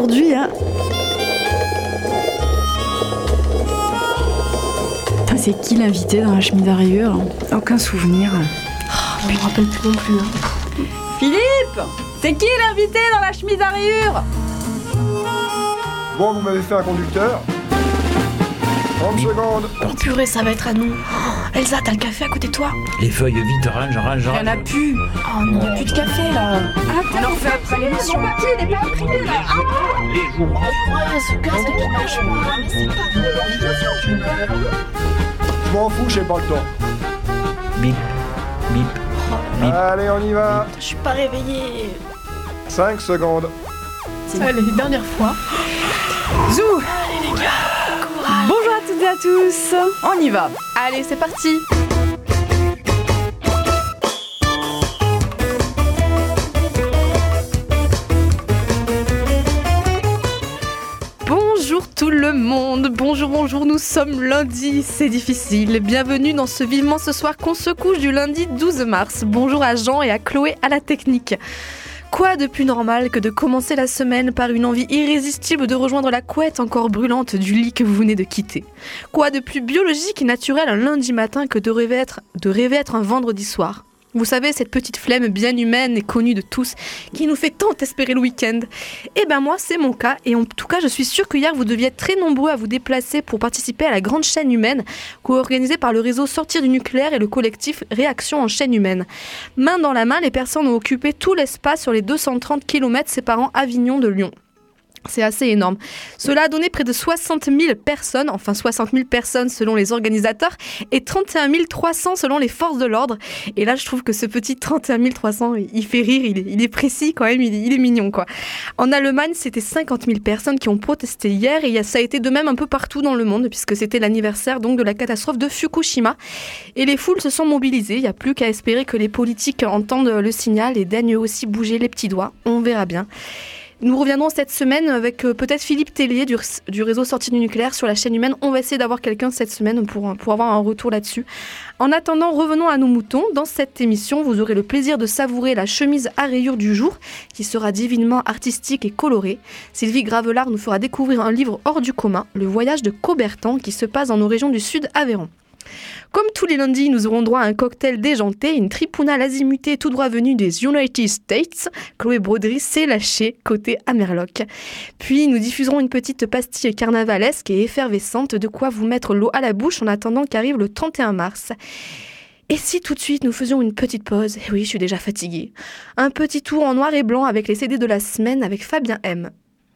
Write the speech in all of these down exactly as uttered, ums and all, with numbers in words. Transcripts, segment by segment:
aujourd'hui, hein. Putain, c'est qui l'invité dans la chemise à rayures? Aucun souvenir. Oh, je me rappelle plus non plus. Hein. Philippe, c'est qui l'invité dans la chemise à rayures? Bon, vous m'avez fait un conducteur. trente secondes. Oh purée, ça va être à nous. Oh, Elsa, t'as le café à côté de toi? Les feuilles vite, range, range, range. Il y en a plus. Oh non, il n'y a plus de café là. Attends, on leur fait après l'émission. Mon papier, il est pas imprimé là. Les jours. Ouais, ce casque qui marche pas, mais c'est pas vrai. Je m'en fous, j'ai pas le temps. Bip, bip, bip. Allez, on y va. Je suis pas réveillée. cinq secondes. Allez, dernière fois. Zou. Allez les gars, courage. Bonjour à toutes et à tous. On y va. Allez, c'est parti. Bonjour tout le monde, bonjour, bonjour, nous sommes lundi, c'est difficile. Bienvenue dans ce Vivement ce soir qu'on se couche du lundi douze mars. Bonjour à Jean et à Chloé à la technique. Quoi de plus normal que de commencer la semaine par une envie irrésistible de rejoindre la couette encore brûlante du lit que vous venez de quitter? Quoi de plus biologique et naturel un lundi matin que de rêver être, de rêver être un vendredi soir? Vous savez, cette petite flemme bien humaine et connue de tous qui nous fait tant espérer le week-end. Eh ben moi, c'est mon cas. Et en tout cas, je suis sûre que hier, vous deviez être très nombreux à vous déplacer pour participer à la grande chaîne humaine co-organisée par le réseau Sortir du nucléaire et le collectif Réaction en chaîne humaine. Main dans la main, les personnes ont occupé tout l'espace sur les deux cent trente kilomètres séparant Avignon de Lyon. C'est assez énorme. Cela a donné près de soixante mille personnes, enfin soixante mille personnes selon les organisateurs et trente et un mille trois cents selon les forces de l'ordre. Et là, je trouve que ce petit trente et un mille trois cents, il fait rire, il est, il est précis quand même, il est, il est mignon quoi. En Allemagne, c'était cinquante mille personnes qui ont protesté hier et ça a été de même un peu partout dans le monde puisque c'était l'anniversaire donc de la catastrophe de Fukushima. Et les foules se sont mobilisées, il n'y a plus qu'à espérer que les politiques entendent le signal et daignent aussi bouger les petits doigts. On verra bien. Nous reviendrons cette semaine avec euh, peut-être Philippe Tellier du, du réseau Sortie du nucléaire sur la chaîne humaine. On va essayer d'avoir quelqu'un cette semaine pour, pour avoir un retour là-dessus. En attendant, revenons à nos moutons. Dans cette émission, vous aurez le plaisir de savourer la chemise à rayures du jour qui sera divinement artistique et colorée. Sylvie Gravelard nous fera découvrir un livre hors du commun, Le voyage de Cobertan, qui se passe dans nos régions du Sud Aveyron. Comme tous les lundis, nous aurons droit à un cocktail déjanté, une tripounale azimutée tout droit venue des United States. Chloé Broderie s'est lâchée côté Amerloc. Puis nous diffuserons une petite pastille carnavalesque et effervescente, de quoi vous mettre l'eau à la bouche en attendant qu'arrive le trente et un mars. Et si tout de suite nous faisions une petite pause? Eh oui, je suis déjà fatiguée. Un petit tour en noir et blanc avec les C D de la semaine avec Fabien M.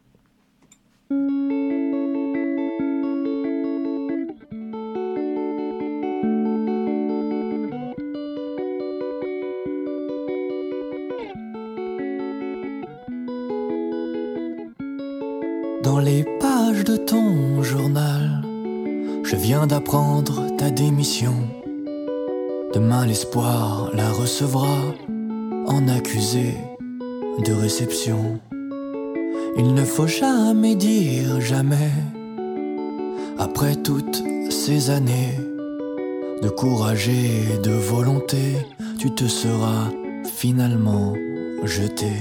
Dans les pages de ton journal, je viens d'apprendre ta démission. Demain l'espoir la recevra en accusé de réception. Il ne faut jamais dire jamais, après toutes ces années de courage et de volonté, tu te seras finalement jeté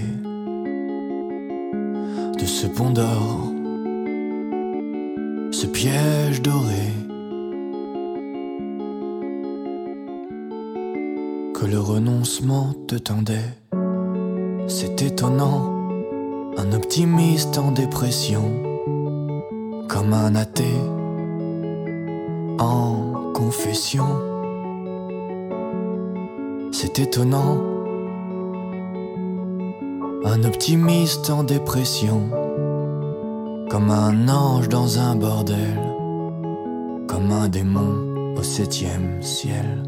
de ce pont d'or, ce piège doré, que le renoncement te tendait. C'est étonnant, un optimiste en dépression, comme un athée en confession. C'est étonnant, un optimiste en dépression, comme un ange dans un bordel, comme un démon au septième ciel.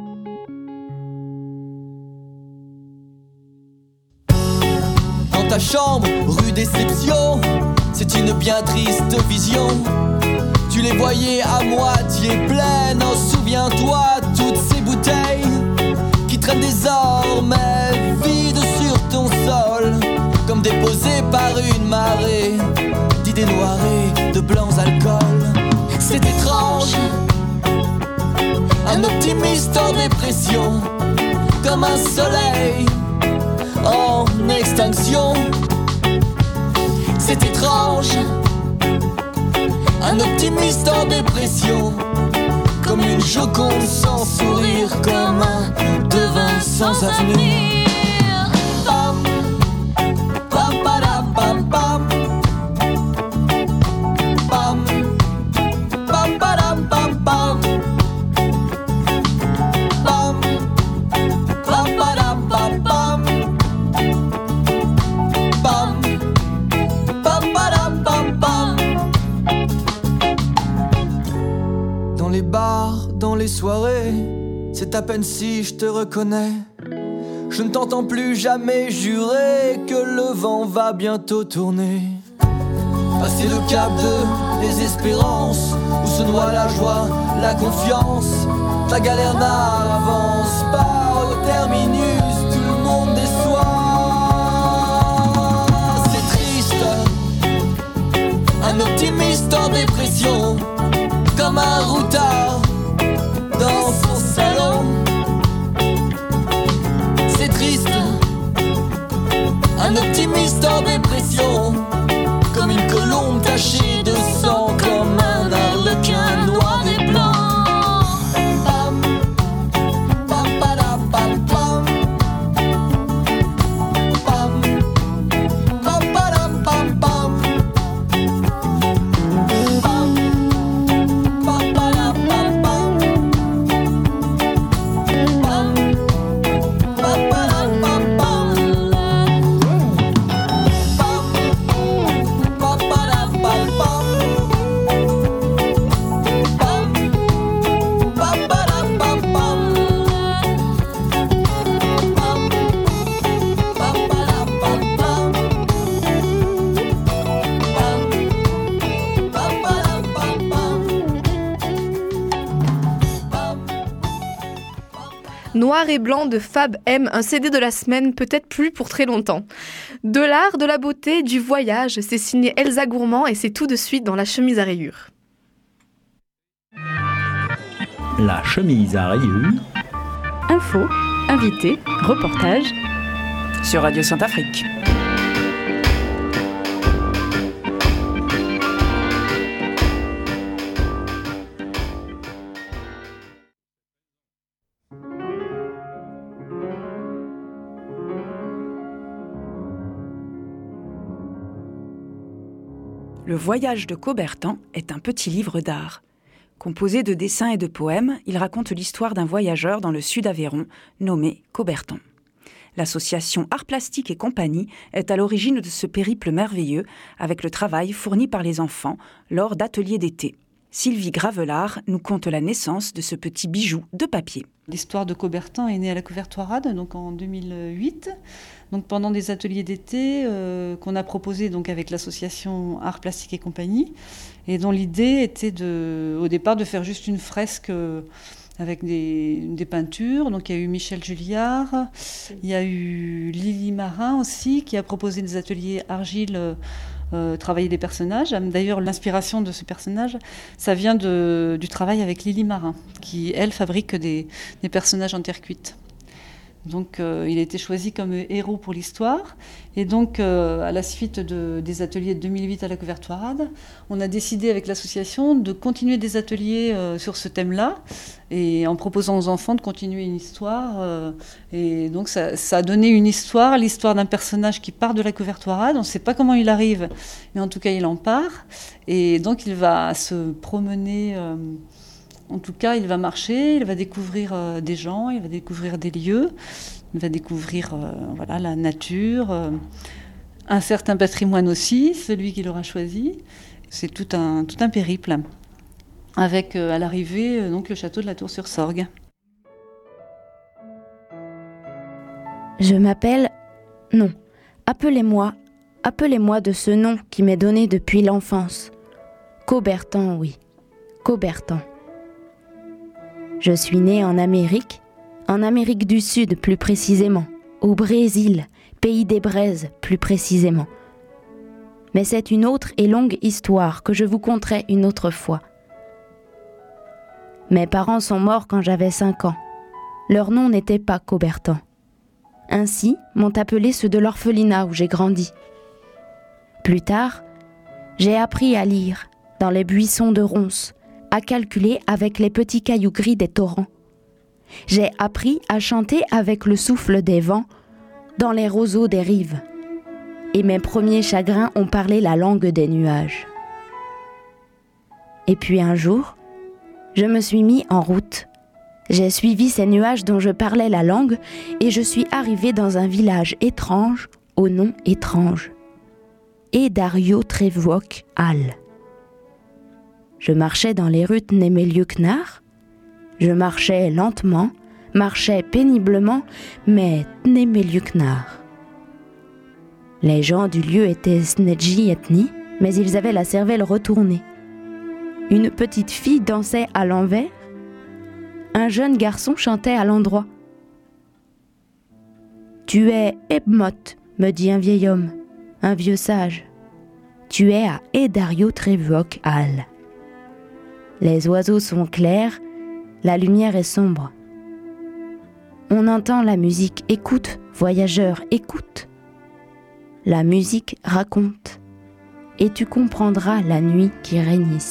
Dans ta chambre, rue Déception, c'est une bien triste vision. Tu les voyais à moitié pleines, oh souviens-toi, toutes ces bouteilles qui traînent désormais vides sur ton sol, comme déposées par une marée d'idées noirées, de blancs alcools. C'est étrange, un optimiste en dépression, comme un soleil en extinction. c'est étrange. Un optimiste en dépression, comme une Joconde sans sourire, comme un devin sans avenir. Pam, pam, padam, pam, pam. Pam, pam, padam, pam, pam. Pam, pam, padam, pam, pam. Pam, pam, padam, pam, pam. Dans les bars, dans les soirées, c'est à peine si je te reconnais. Je ne t'entends plus jamais jurer que le vent va bientôt tourner. Passer le cap de désespérance, où se noie la joie, la confiance. Ta galère n'avance pas au terminus, tout le monde déçoit. C'est triste, un optimiste en dépression, comme un routard dans son salon. C'est triste, un optimiste en dépression, comme une colombe tachée de sang, comme un harlequin noir et blanc. Pam, pam, padam, pam, pam. Pam, pam, padam, pam, pam. Pam, pam, padam, pam, pam. Pam, pam, padam, pam, pam. Noir et blanc de Fab M, un C D de la semaine, peut-être plus pour très longtemps. De l'art, de la beauté, du voyage, c'est signé Elsa Gourmand et c'est tout de suite dans la chemise à rayures. La chemise à rayures. Info, invité, reportage sur Radio Saint-Afrique. Le voyage de Caubertin est un petit livre d'art. Composé de dessins et de poèmes, il raconte l'histoire d'un voyageur dans le sud Aveyron, nommé Caubertin. L'association Art Plastique et Compagnie est à l'origine de ce périple merveilleux, avec le travail fourni par les enfants lors d'ateliers d'été. Sylvie Gravelard nous conte la naissance de ce petit bijou de papier. L'histoire de Caubertin est née à la Couvertoirade, donc en deux mille huit. Donc pendant des ateliers d'été euh, qu'on a proposés donc avec l'association Art Plastique et Compagnie, et dont l'idée était de, au départ de faire juste une fresque euh, avec des, des peintures. Donc il y a eu Michel Julliard, il y a eu Lily Marin aussi qui a proposé des ateliers argile. Euh, Euh, travailler des personnages. D'ailleurs, l'inspiration de ce personnage, ça vient de, du travail avec Lily Marin, qui, elle, fabrique des, des personnages en terre cuite. Donc, euh, il a été choisi comme héros pour l'histoire. Et donc, euh, à la suite de, des ateliers de deux mille huit à la Couvertoirade, on a décidé avec l'association de continuer des ateliers euh, sur ce thème-là, et en proposant aux enfants de continuer une histoire. Euh, et donc, ça, ça a donné une histoire, l'histoire d'un personnage qui part de la Couvertoirade. On ne sait pas comment il arrive, mais en tout cas, il en part. Et donc, il va se promener... Euh, En tout cas, il va marcher, il va découvrir euh, des gens, il va découvrir des lieux, il va découvrir euh, voilà, la nature, euh, un certain patrimoine aussi, celui qu'il aura choisi. C'est tout un, tout un périple, avec euh, à l'arrivée euh, donc, le château de la Tour-sur-Sorgue. Je m'appelle... Non, appelez-moi, appelez-moi de ce nom qui m'est donné depuis l'enfance. Caubertin, oui, Caubertin. Je suis née en Amérique, en Amérique du Sud plus précisément, au Brésil, pays des braises plus précisément. Mais c'est une autre et longue histoire que je vous conterai une autre fois. Mes parents sont morts quand j'avais cinq ans. Leur nom n'était pas Caubertin. Ainsi m'ont appelé ceux de l'orphelinat où j'ai grandi. Plus tard, j'ai appris à lire dans les buissons de ronces, à calculer avec les petits cailloux gris des torrents. J'ai appris à chanter avec le souffle des vents dans les roseaux des rives. Et mes premiers chagrins ont parlé la langue des nuages. Et puis un jour, je me suis mis en route. J'ai suivi ces nuages dont je parlais la langue et je suis arrivé dans un village étrange au nom étrange. Edario Trevok Al. Je marchais dans les rues Tnemeliuknar. Je marchais lentement, marchais péniblement, mais Tnemeliuknar. Les gens du lieu étaient Snedji Etni, mais ils avaient la cervelle retournée. Une petite fille dansait à l'envers. Un jeune garçon chantait à l'endroit. « Tu es Ebmot, me dit un vieil homme, un vieux sage. Tu es à Edario Trevok Al. Les oiseaux sont clairs, la lumière est sombre. On entend la musique, écoute, voyageur, écoute. La musique raconte, et tu comprendras la nuit qui règne ici. »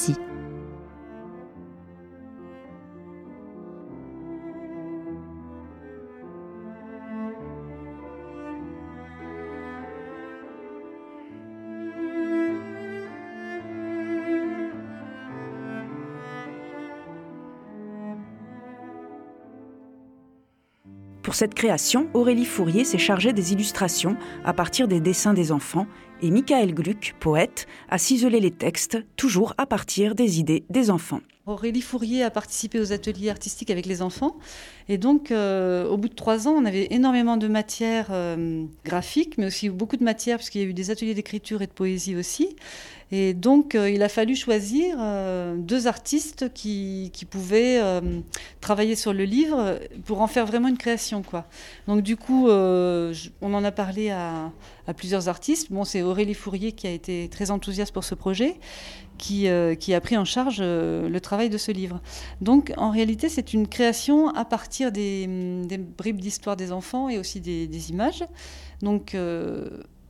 Pour cette création, Aurélie Fourier s'est chargée des illustrations à partir des dessins des enfants et Michael Gluck, poète, a ciselé les textes, toujours à partir des idées des enfants. Aurélie Fourier a participé aux ateliers artistiques avec les enfants. Et donc, euh, au bout de trois ans, on avait énormément de matières euh, graphiques, mais aussi beaucoup de matières, puisqu'il y a eu des ateliers d'écriture et de poésie aussi. Et donc, euh, il a fallu choisir euh, deux artistes qui, qui pouvaient euh, travailler sur le livre pour en faire vraiment une création, quoi. Donc, du coup, euh, on en a parlé à, à plusieurs artistes. Bon, c'est Aurélie Fourier qui a été très enthousiaste pour ce projet, qui, euh, qui a pris en charge euh, le travail de ce livre. Donc, en réalité, c'est une création à partir des, des bribes d'histoire des enfants et aussi des, des images. Donc, euh,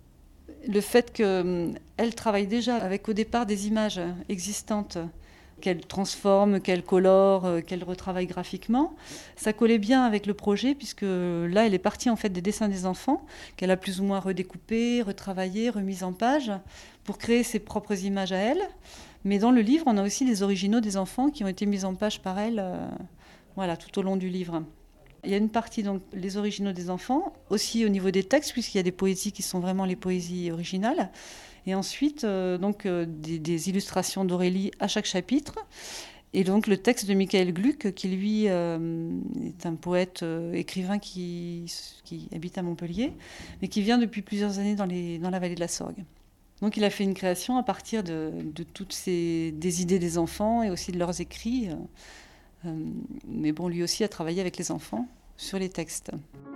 le fait qu'elle travaille déjà avec au départ des images existantes qu'elle transforme, qu'elle colore, qu'elle retravaille graphiquement, ça collait bien avec le projet puisque là, elle est partie en fait des dessins des enfants qu'elle a plus ou moins redécoupés, retravaillés, remis en page pour créer ses propres images à elle. Mais dans le livre, on a aussi les originaux des enfants qui ont été mis en page par elle, euh, voilà, tout au long du livre. Il y a une partie, donc, les originaux des enfants, aussi au niveau des textes, puisqu'il y a des poésies qui sont vraiment les poésies originales. Et ensuite, euh, donc, euh, des, des illustrations d'Aurélie à chaque chapitre. Et donc, le texte de Michael Gluck, qui lui euh, est un poète euh, écrivain qui, qui habite à Montpellier, mais qui vient depuis plusieurs années dans, les, dans la vallée de la Sorgue. Donc, il a fait une création à partir de, de toutes ces, des idées des enfants et aussi de leurs écrits. Euh, Euh, mais bon, lui aussi a travaillé avec les enfants sur les textes.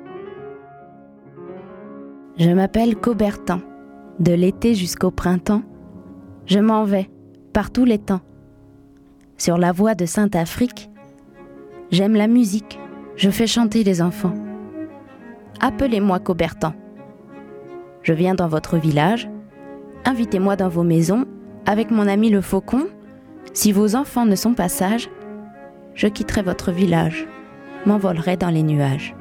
Je m'appelle Caubertin. De l'été jusqu'au printemps, je m'en vais, par tous les temps. Sur la voie de Sainte-Afrique, j'aime la musique, je fais chanter les enfants. Appelez-moi Caubertin. Je viens dans votre village, invitez-moi dans vos maisons, avec mon ami le faucon. Si vos enfants ne sont pas sages, je quitterai votre village, m'envolerai dans les nuages.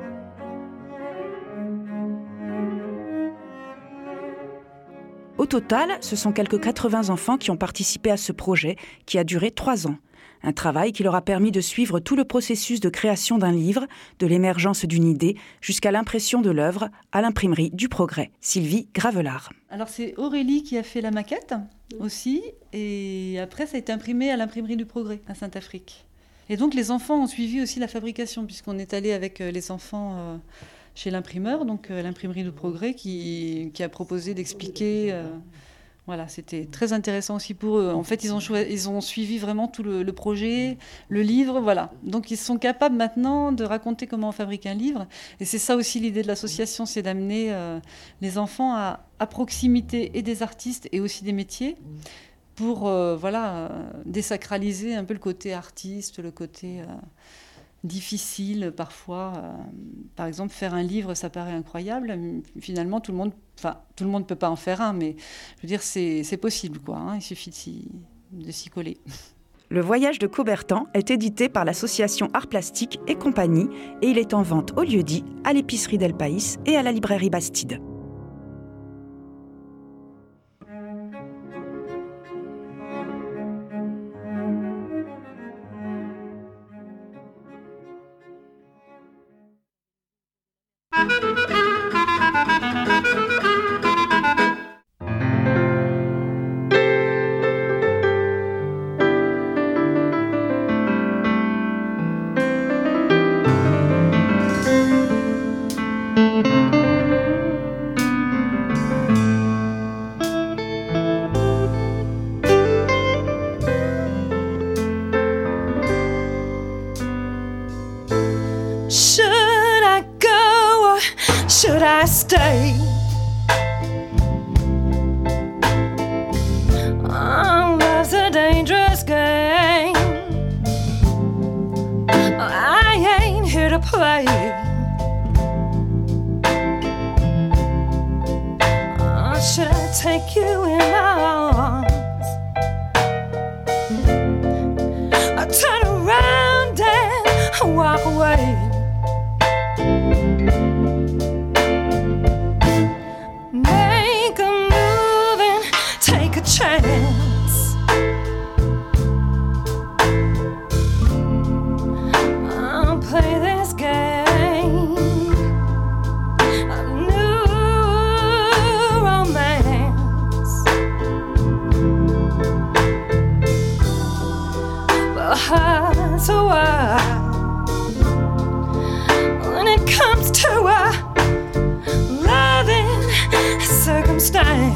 Au total, ce sont quelques quatre-vingts enfants qui ont participé à ce projet qui a duré trois ans. Un travail qui leur a permis de suivre tout le processus de création d'un livre, de l'émergence d'une idée, jusqu'à l'impression de l'œuvre à l'imprimerie du Progrès. Sylvie Gravelard. Alors c'est Aurélie qui a fait la maquette aussi, et après ça a été imprimé à l'imprimerie du Progrès à Sainte-Afrique. Et donc les enfants ont suivi aussi la fabrication, puisqu'on est allé avec les enfants euh, chez l'imprimeur, donc euh, l'imprimerie du Progrès, qui, qui a proposé d'expliquer. Euh, voilà, c'était très intéressant aussi pour eux. En fait, ils ont, choi- ils ont suivi vraiment tout le, le projet, le livre, voilà. Donc ils sont capables maintenant de raconter comment on fabrique un livre. Et c'est ça aussi l'idée de l'association, c'est d'amener euh, les enfants à, à proximité et des artistes et aussi des métiers, pour euh, voilà, euh, désacraliser un peu le côté artiste, le côté... Euh, difficile parfois. Euh, par exemple, faire un livre, ça paraît incroyable. Finalement, tout le monde, enfin, tout le monde ne peut pas en faire un, mais je veux dire, c'est, c'est possible, quoi. Hein, il suffit de s'y, de s'y coller. Le voyage de Caubertin est édité par l'association Art Plastique et Compagnie et il est en vente au lieu-dit, à l'épicerie d'El País et à la librairie Bastide. Should I go or should I stay? Oh, love's a dangerous game. I ain't here to play. Oh, should I take you in my arms? I turn around and walk away. Make a move and take a chance. I'll play this game, a new romance. But hearts are wild when it comes to a loving circumstance.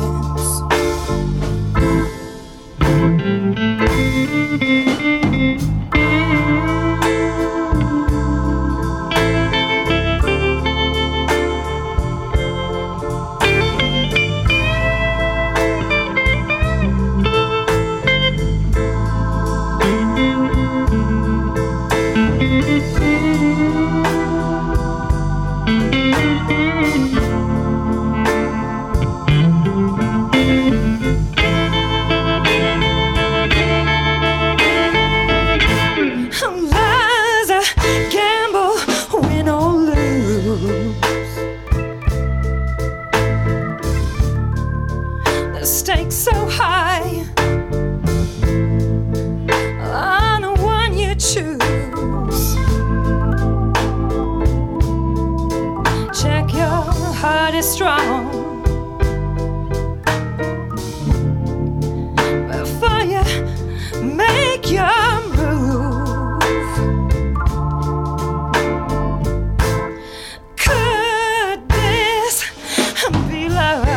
Life's a gamble, win or lose. The stakes so high on the one you choose. Check your heart is strong before you make your move. Could this be love?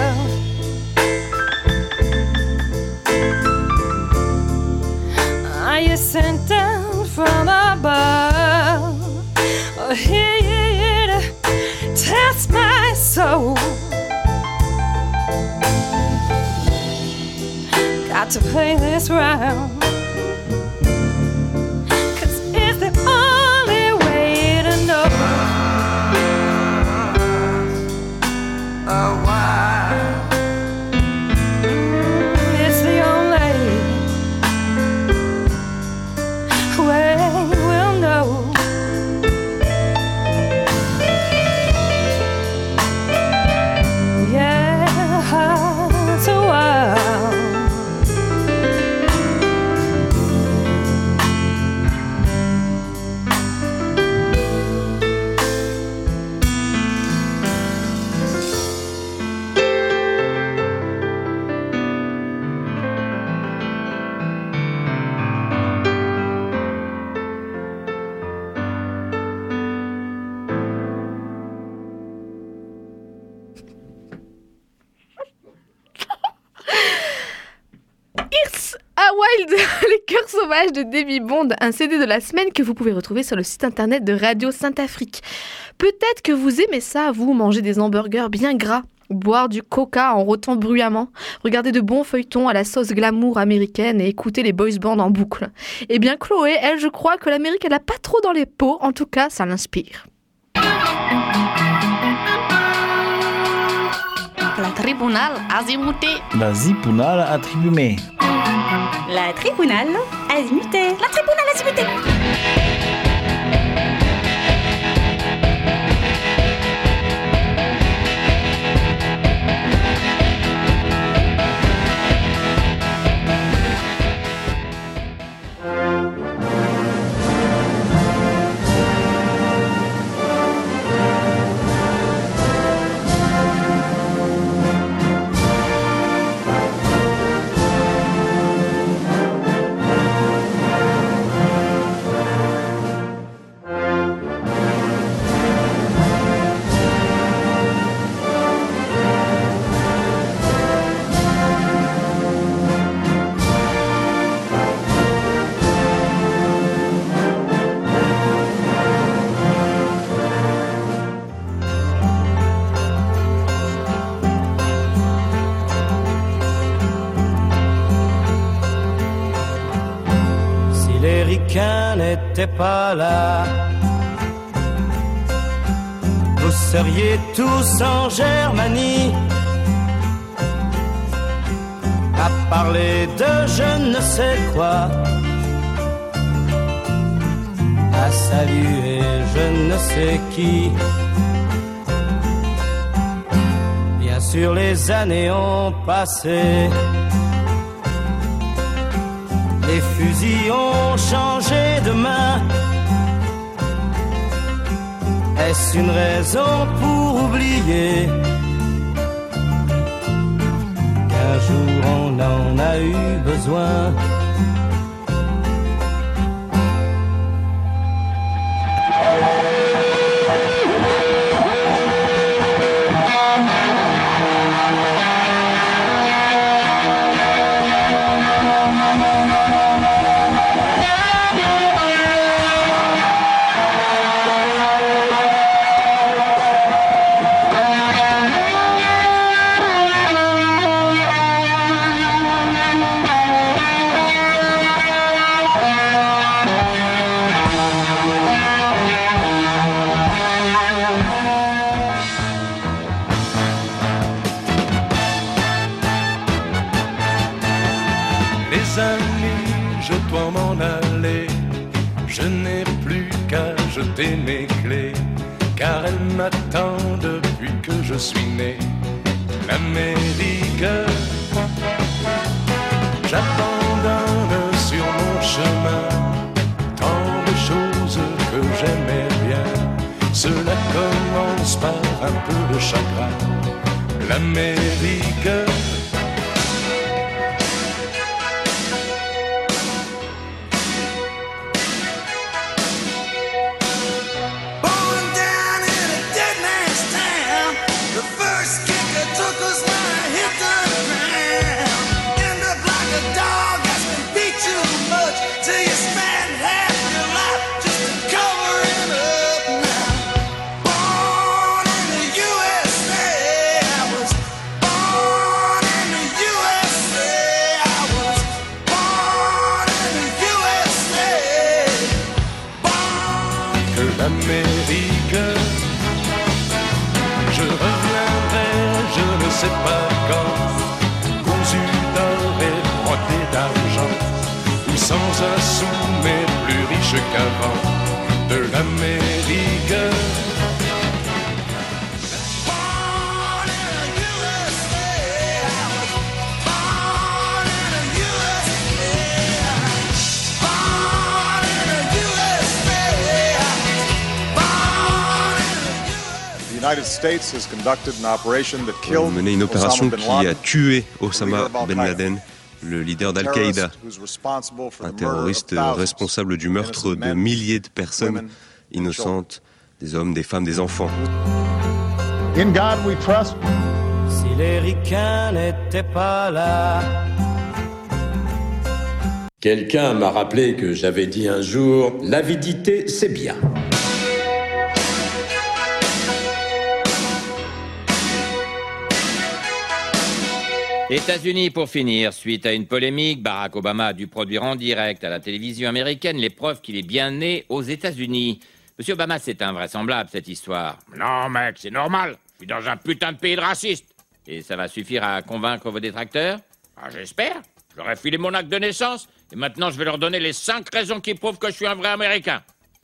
Are you sent down from above? Or here to test my soul? Got to play this round, 'cause it's the only way to know. Oh, why? Mm, it's the only way we'll know. Yeah, hearts are wild. It's a Wild, les cœurs sauvages de Debbie Bond, un C D de la semaine que vous pouvez retrouver sur le site internet de Radio Sainte-Afrique. Peut-être que vous aimez ça, vous, manger des hamburgers bien gras. Boire du coca en rotant bruyamment, regarder de bons feuilletons à la sauce glamour américaine et écouter les boys bands en boucle. Eh bien Chloé, elle, je crois que l'Amérique, elle a pas trop dans les peaux, en tout cas, ça l'inspire. La tribunal azimuté. La zipunal attribué. La tribunal azimuté. La tribunal azimuté. N'était pas là, vous seriez tous en Germanie à parler de je ne sais quoi, à saluer je ne sais qui. Bien sûr les années ont passé, les fusils ont changé de main. Est-ce une raison pour oublier qu'un jour on en a eu besoin? Mes clés, car elle m'attend depuis que je suis né. L'Amérique, j'abandonne sur mon chemin tant de choses que j'aimais bien. Cela commence par un peu de chagrin. L'Amérique, l'Amérique, je reviendrai, je ne sais pas quand, cousu d'or et brodé d'argent, ou sans un sou mais plus riche qu'avant, de l'Amérique. On a mené une opération qui a tué Osama Ben Laden, le leader d'Al-Qaïda, un terroriste responsable du meurtre de milliers de personnes innocentes, des hommes, des femmes, des enfants. In God we trust. Si les ricains n'étaient pas là. Quelqu'un m'a rappelé que j'avais dit un jour « L'avidité, c'est bien ». États-Unis pour finir. Suite à une polémique, Barack Obama a dû produire en direct à la télévision américaine les preuves qu'il est bien né aux États-Unis. Monsieur Obama, c'est invraisemblable cette histoire. Non mec, c'est normal. Je suis dans un putain de pays de racistes. Et ça va suffire à convaincre vos détracteurs? Ah, j'espère. Je leur ai filé mon acte de naissance et maintenant je vais leur donner les cinq raisons qui prouvent que je suis un vrai Américain.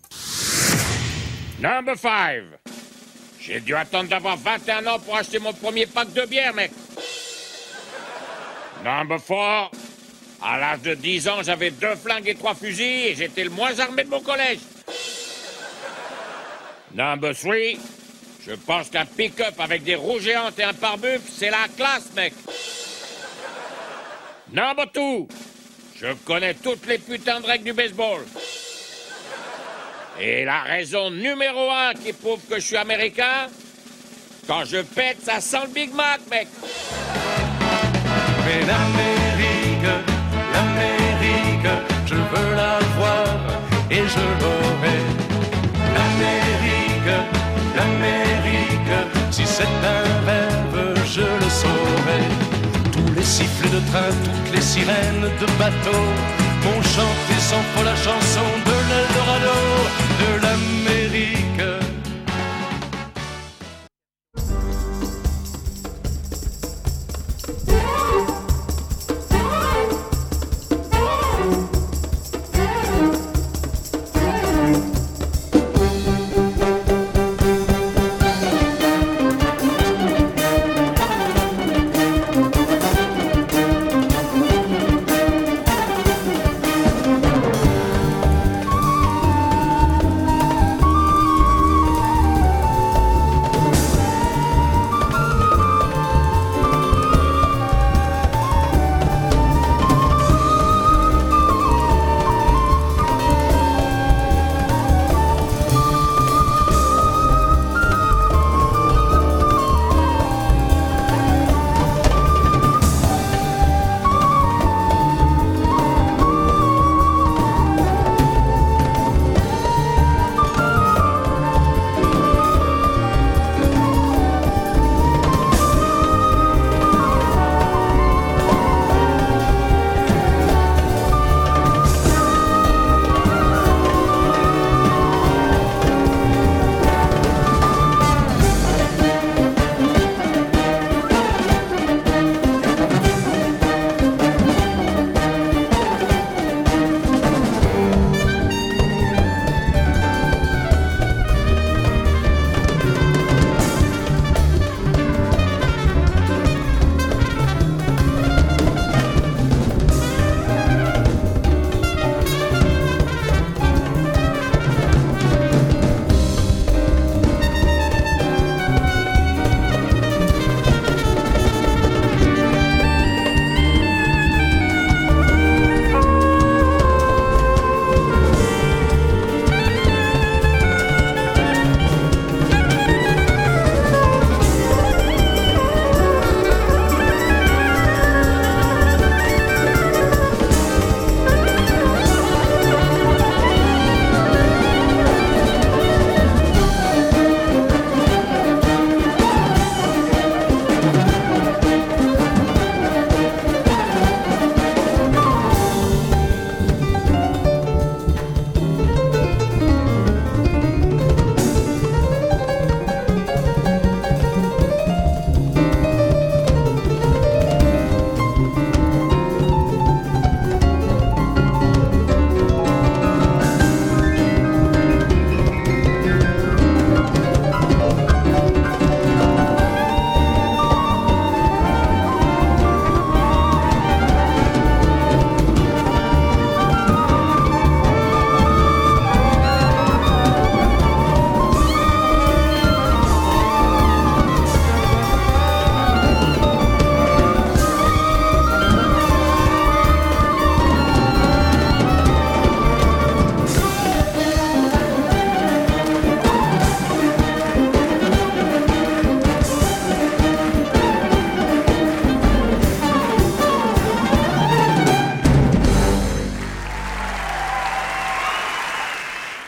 Number five. J'ai dû attendre d'avoir vingt et un ans pour acheter mon premier pack de bière, mec. Number four. À l'âge de dix ans, j'avais deux flingues et trois fusils et j'étais le moins armé de mon collège. Number three. Je pense qu'un pick-up avec des roues géantes et un pare-buff, c'est la classe, mec. Number two. Je connais toutes les putains de règles du baseball. Et la raison numéro un qui prouve que je suis américain, quand je pète, ça sent le Big Mac, mec. Mais l'Amérique, l'Amérique, je veux la voir et je l'aurai. L'Amérique, l'Amérique, si c'est un rêve, je le saurai. Tous les sifflets de train, toutes les sirènes de bateau m'ont chanté sans faux la chanson de l'Eldorado, de l'Amérique.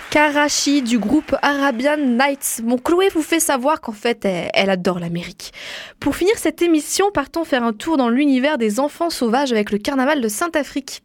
Karachi du groupe Arabian Nights. Bon, Chloé vous fait savoir qu'en fait, elle, elle adore l'Amérique. Pour finir cette émission, partons faire un tour dans l'univers des enfants sauvages avec le carnaval de Saint-Afrique.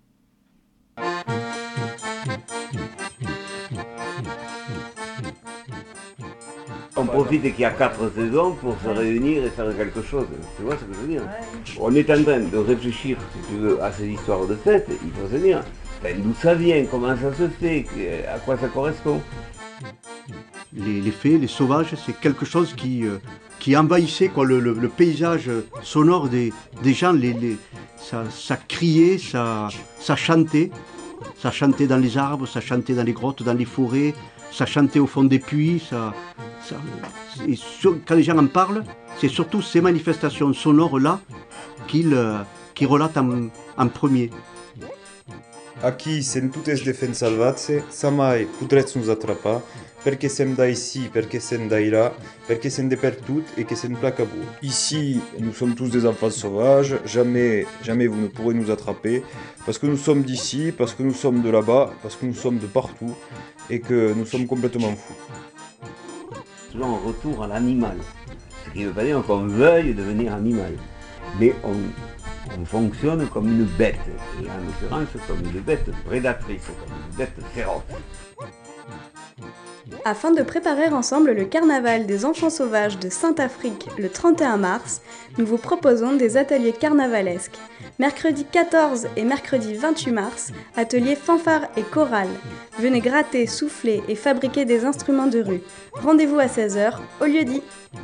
On profite qu'il y a quatre saisons pour se réunir et faire quelque chose. Tu vois ce que je veux dire? On est en train de réfléchir, si tu veux, à ces histoires de fêtes. Il faut se dire, ben, d'où ça vient, comment ça se fait, à quoi ça correspond. Les, les fées, les sauvages, c'est quelque chose qui, euh, qui envahissait quoi, le, le, le paysage sonore des, des gens. Les, les, ça, ça criait, ça, ça chantait. Ça chantait dans les arbres, ça chantait dans les grottes, dans les forêts. Ça chantait au fond des puits, ça, ça, et sur, quand les gens en parlent, c'est surtout ces manifestations sonores-là qu'ils euh, qu'ils relatent en, en premier. Aqui sem tutte le defense salvatse, samai putrets nous attrapa, perché sem da ici, perché sem da là, perché sem de per tout et que sem placabou. Ici, nous sommes tous des enfants sauvages, jamais, jamais vous ne pourrez nous attraper, parce que nous sommes d'ici, parce que nous sommes de là-bas, parce que nous sommes de partout, et que nous sommes complètement fous. Toujours un retour à l'animal, ce qui ne veut pas dire qu'on veuille devenir animal, mais on, on fonctionne comme une bête, et en l'occurrence comme une bête prédatrice, comme une bête féroce. Afin de préparer ensemble le carnaval des enfants sauvages de Saint-Afrique le trente et un mars, nous vous proposons des ateliers carnavalesques. Mercredi quatorze et mercredi vingt-huit mars, atelier fanfare et chorale. Venez gratter, souffler et fabriquer des instruments de rue. Rendez-vous à seize heures au lieu-dit.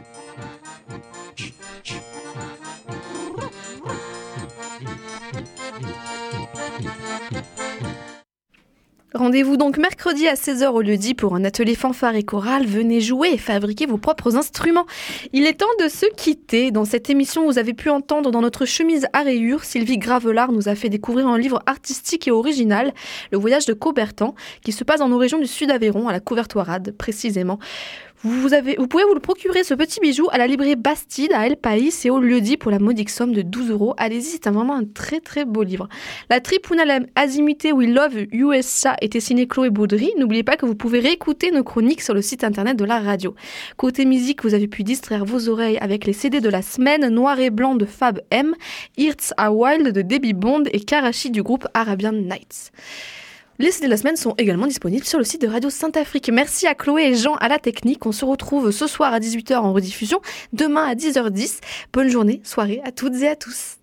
Rendez-vous donc mercredi à seize heures au lieu-dit pour un atelier fanfare et chorale. Venez jouer et fabriquer vos propres instruments. Il est temps de se quitter. Dans cette émission, vous avez pu entendre dans notre chemise à rayures, Sylvie Gravelard nous a fait découvrir un livre artistique et original, Le voyage de Cobertan, qui se passe dans nos régions du Sud-Aveyron, à la Couvertoirade précisément. Vous, avez, vous pouvez vous le procurer, ce petit bijou, à la librairie Bastide, à El País et au lieu-dit pour la modique somme de douze euros. Allez-y, c'est un, vraiment un très très beau livre. La Tripunale Azimité We Love U S A était signée Chloé Baudry. N'oubliez pas que vous pouvez réécouter nos chroniques sur le site internet de la radio. Côté musique, vous avez pu distraire vos oreilles avec les C D de la semaine, Noir et Blanc de Fab M, Hearts Are Wild de Debbie Bond et Karachi du groupe Arabian Nights. Les C D de la semaine sont également disponibles sur le site de Radio Saint-Afrique. Merci à Chloé et Jean à la technique. On se retrouve ce soir à dix-huit heures en rediffusion, demain à dix heures dix. Bonne journée, soirée à toutes et à tous.